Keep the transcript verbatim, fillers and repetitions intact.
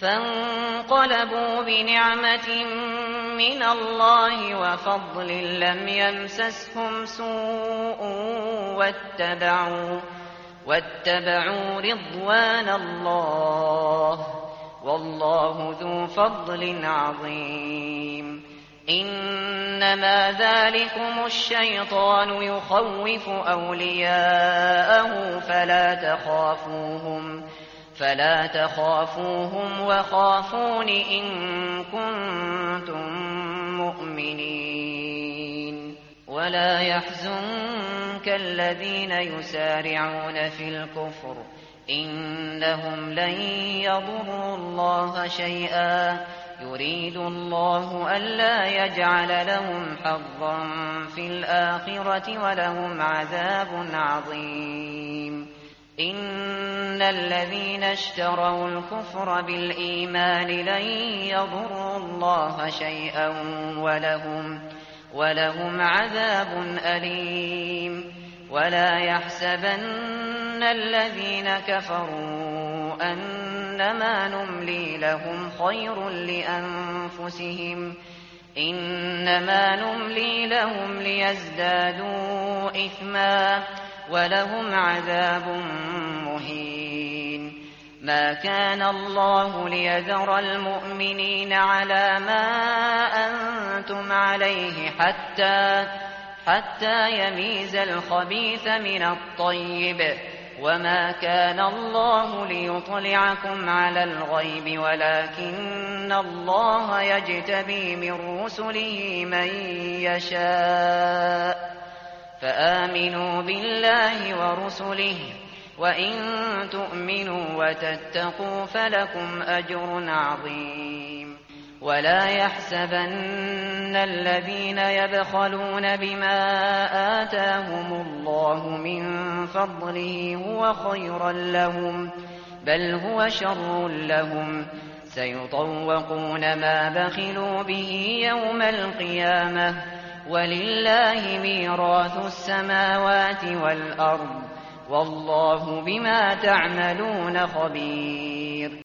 فانقلبوا بنعمة من الله وفضل لم يمسسهم سوء واتبعوا, واتبعوا رضوان الله والله ذو فضل عظيم. إنما ذلكم الشيطان يخوف أولياءه فلا تخافوهم فلا تخافوهم وخافون إن كنتم مؤمنين. ولا يحزنك الذين يسارعون في الكفر إنهم لن يضروا الله شيئا يريد الله ألا يجعل لهم حظا في الآخرة ولهم عذاب عظيم. إن الذين اشتروا الكفر بالإيمان لن يضروا الله شيئا ولهم, ولهم عذاب أليم. ولا يحسبن الذين كفروا أنما نملي لهم خير لأنفسهم إنما نملي لهم ليزدادوا إثما ولهم عذاب مهين. ما كان الله ليذر المؤمنين على ما أنتم عليه حتى حتى يميز الخبيث من الطيب وما كان الله ليطلعكم على الغيب ولكن الله يجتبي من رسله من يشاء فآمنوا بالله ورسله وإن تؤمنوا وتتقوا فلكم أجر عظيم. ولا يحسبن الذين يبخلون بما آتاهم الله من فضله هو خيرا لهم بل هو شر لهم سيطوقون ما بخلوا به يوم القيامة ولله ميراث السماوات والأرض والله بما تعملون خبير.